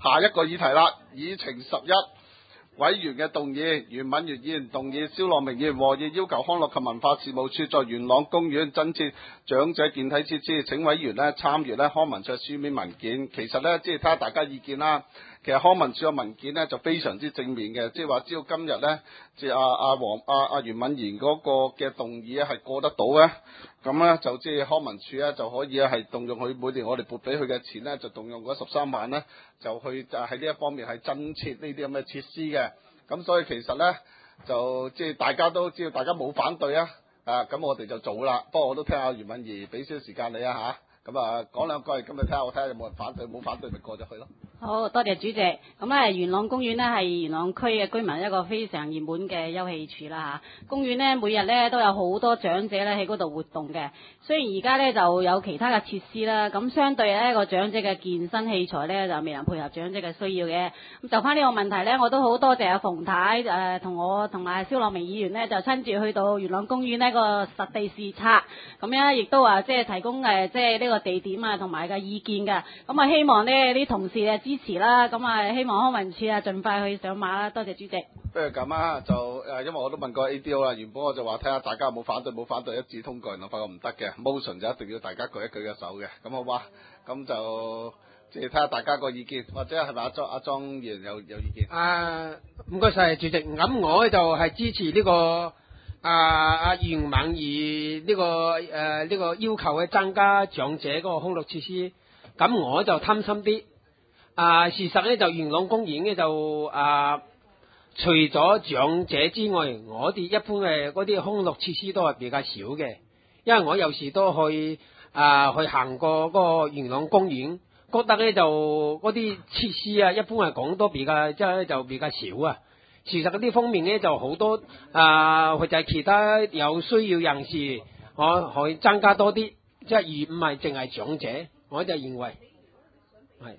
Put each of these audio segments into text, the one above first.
下一個議題啦，議程11。委員嘅動議，袁敏月議員動議，蕭樂明議員和議要求康樂及文化事務處在元朗公園增設長者健體設施，請委員呢參閱呢康文署書面文件。其實呢，即係睇下大家意見啦。其實康文署嘅文件呢就非常之正面嘅，即係話只要今日呢，即係袁敏賢嗰個嘅動議咧係過得到咧，咁呢就即係康文署咧就可以咧係動用佢每年我哋撥俾佢嘅錢呢，就動用嗰13萬呢，就去就喺呢一方面係增設呢啲咁嘅設施嘅。咁所以其實呢，就即係大家都知道，大家冇反對啊，咁我哋就做啦。不過我都聽下袁敏儀俾少時間你啊嚇，咁講兩句，咁你睇下有冇人反對，冇反對咪過咗去咯。 好多謝主席。咁咧元朗公園呢係元朗區嘅居民一個非常熱門嘅休憩處啦嚇。公園呢每日呢都有好多長者咧喺嗰度活動嘅。雖然而家呢就有其他嘅設施啦，咁相對呢個長者嘅健身器材呢就未能配合長者嘅需要嘅。咁就翻呢個問題呢，我都好多謝阿馮太同我同埋蕭樂明議員呢就親自去到元朗公園呢個實地視察，咁樣亦都話即係提供即係呢個地點啊同埋嘅意見㗎。咁希望呢啲同事支持啦，咁希望康文署盡快去上馬啦。多謝主席。 不如咁啊，就因為我都問過 ADO 啦，原本我就話睇下大家有冇反對，冇反對一致通過，原來發覺唔得嘅 motion 就一定要大家舉一舉嘅手嘅，咁好嘛？咁就即係睇下大家個意見，或者係咪阿莊議員有意見？ 唔該晒主席，咁我就係支持呢個袁敏儀呢個要求去增加長者嗰個康樂設施，咁我就貪心啲。事實咧就元朗公園咧就除咗長者之外，我哋一般嘅嗰啲康樂設施都係比較少嘅，因為我有時都去行過嗰個元朗公園，覺得咧就嗰啲設施一般嚟講都比較就比較少啊。事實嗰啲方面咧就好多或者係其他有需要人士，我可以增加多啲，即係而唔係淨係長者，我就認為係。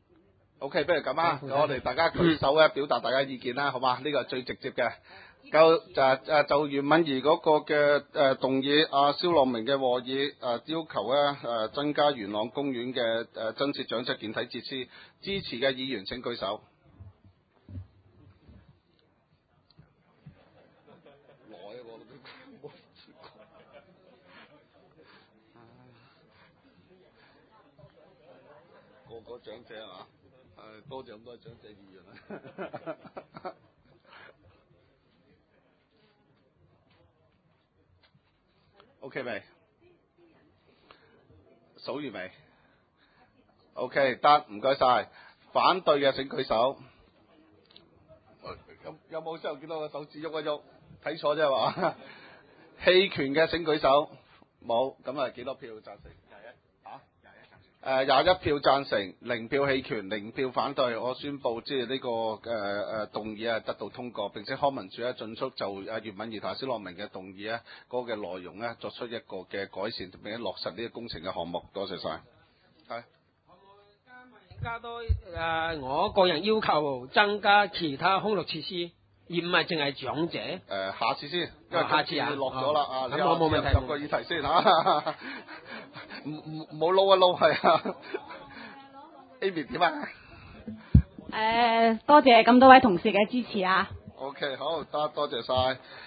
OK， 不如咁啊，我哋大家舉手咧，表達大家意見啦，好嘛？呢個係最直接嘅。就袁敏儀嗰個嘅動議，蕭樂明嘅和議要求咧增加元朗公園嘅增設長者健體設施，支持嘅議員請舉手。個長者啊！多謝咁多長者議員啦。OK 未？數完未 ？OK 得，唔該晒。反對嘅請舉手。有冇先頭見到個手指喐一喐？睇錯啫嘛。棄權嘅請舉手。冇，咁幾多票贊成？21票贊成，0票棄權，0票反對。我宣布即係呢個動議得到通過，並且康文署盡速就袁敏儀同蕭樂明嘅動議嗰個嘅內容作出一個嘅改善，並且落實呢個工程嘅項目。多謝晒。係。 加多我個人要求增加其他康樂設施，而唔係淨係長者。 下次先，因為下次落咗啦。 咁我冇問題。 入個議題先嚇。唔好撈一撈係啊 ，Amy 點啊？ 多謝咁多位同事嘅支持啊。 OK， 好，多謝晒。